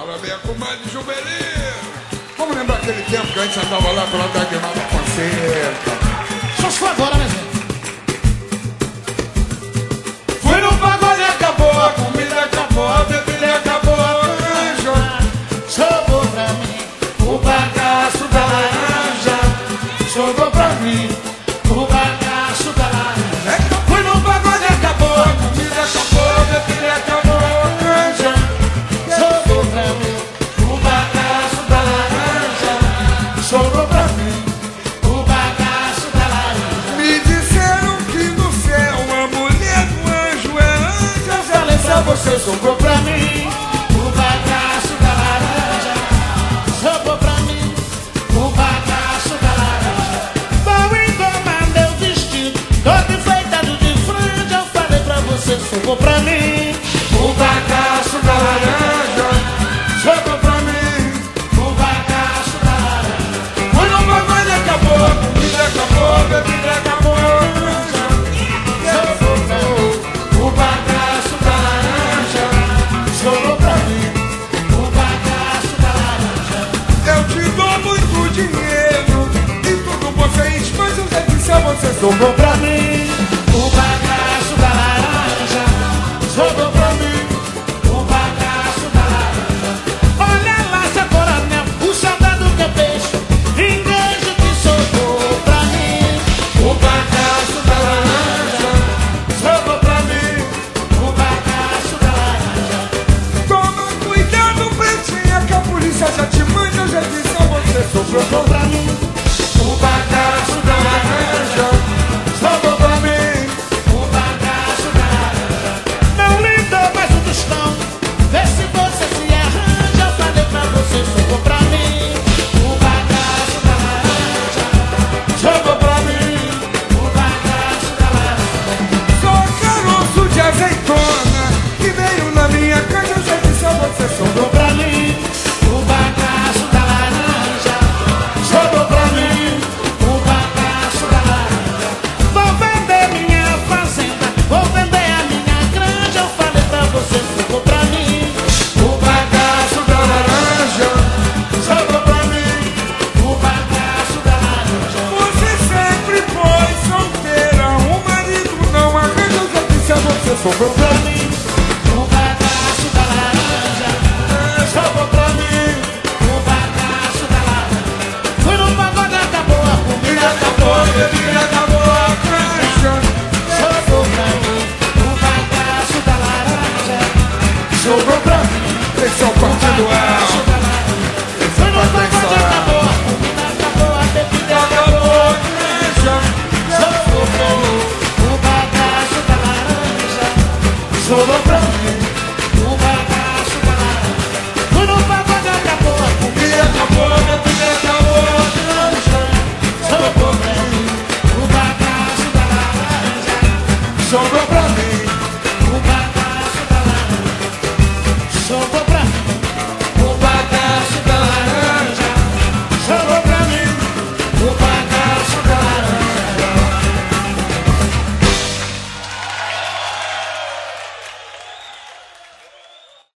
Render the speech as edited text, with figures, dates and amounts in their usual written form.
Fala bem, comadre Juvelino. Vamos lembrar aquele tempo que a gente andava lá pela Dagnada Fonseca. Só se for agora, né, gente? Fui no pagode, acabou, a comida acabou, a bebida acabou, a canja Sobrou pra mim o bagaço da laranja. Sobrou pra mim o bagaço da laranja. Fui no pagode, acabou, a comida acabou, a bebida acabou, a canja Sobrou pra mim o bagaço da laranja. Sobrou pra mim o bagaço da laranja. Me disseram que no céu a mulher do anjo é anja. Eu falei pra você, sobrou pra mim o bagaço da laranja. Sobrou pra mim o bagaço da laranja. Vou engomar meu vestido, todo enfeitado de franja. Eu falei pra você, sobrou pra mim o bagaço da laranja. Sobrou pra mim. O bagaço da laranja. Fui no pagode, acabou, a comida acabou, a bebida acabou, a canja Sobrou pra mim o bagaço da laranja. Sobrou pra mim o bagaço da laranja. Eu te dou muito dinheiro e tudo você mas eu já disse a você, sobrou pra mim. O bagaço da laranja. Sobrou pra mim o bagaço da laranja. Olha lá, seu coronel, o soldado que é peixe, engano que sobrou pra mim. O bagaço da laranja sobrou pra mim. O bagaço da laranja. Toma cuidado, pretinha, que a polícia já te manda, eu já disse a você, sobrou Sobrou pra mim o bagaço da laranja. sobrou pra mim. O bagaço da laranja. Não lhe dou mais um tostão, vê se você se arranja. Eu falei pra você, sobrou pra mim o bagaço da laranja. Sobrou pra mim. O bagaço da laranja. Sou caroço de azeitona que veio na minha casa, eu já disse a você, sobrou Sobrou pra mim o bagaço da laranja. Sobrou pra mim o bagaço da laranja. Vou vender minha fazenda, vou vender a minha granja. Eu falei pra você, sobrou pra mim o bagaço da laranja. Sobrou pra mim o bagaço da laranja. Você sempre foi solteira, o marido não arranja, eu já disse a você, sobrou pra mim. O bagaço da laranja. Sobrou pra mim o bagaço da laranja. Fui no pagode, acabou a comida, acabou a bebida, acabou a caixa. sobrou pra mim o bagaço da laranja. Sobrou pra mim. Esse é o partido Bagaço A. da laranja. Fui no pagode, acabou a comida, acabou a bebida, acabou a caixa. Sobrou pra mim o bagaço da laranja. Sobrou